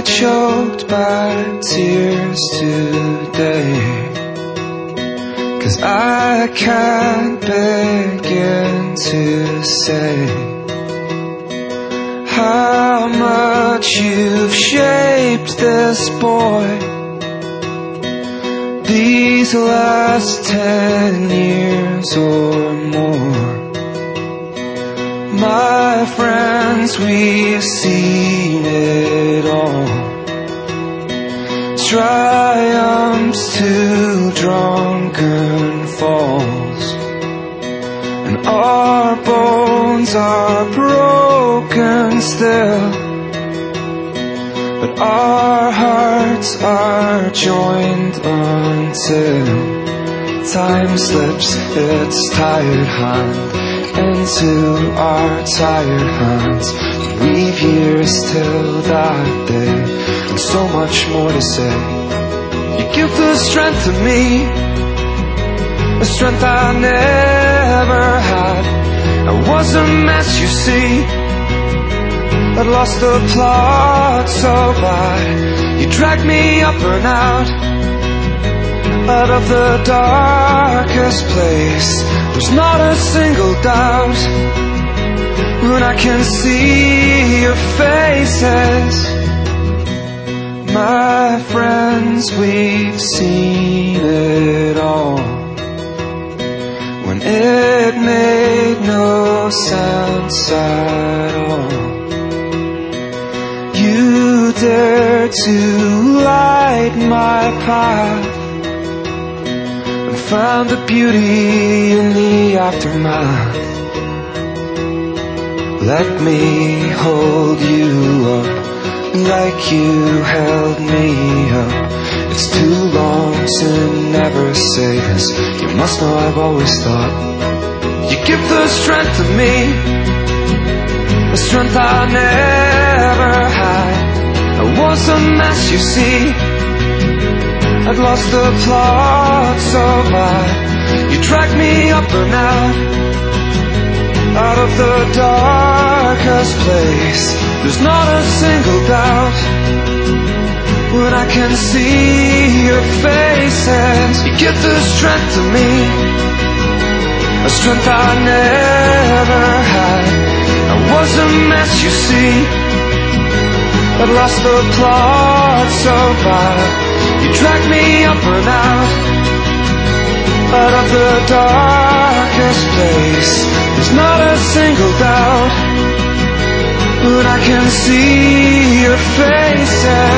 get choked by tears today, 'cause I can't begin to say how much you've shaped this boy these last 10 years or more. My friends, we've seen it all, triumphs to drunken falls, and our bones are broken still, but our hearts are joined until time slips its tired hand into our tired hands. We've years till that day, and so much more to say. You give the strength to me, a strength I never had. I was a mess, you see, I'd lost the plot so bad. You dragged me up and out of the darkest place. There's not a single doubt when I can see your faces. My friends, we've seen it all, when it made no sense at all. You dared to light my path, found the beauty in the aftermath. Let me hold you up like you held me up. It's too long to never say this. You must know I've always thought you give the strength to me, a strength I never had. I was a mess, you see, I'd lost the plot so bad. You dragged me up and out of the darkest place. There's not a single doubt when I can see your faces. You give the strength to me, a strength I never had. I was a mess, you see, I'd lost the plot so bad. You dragged me up and out of the darkest place. There's not a single doubt when I can see your faces.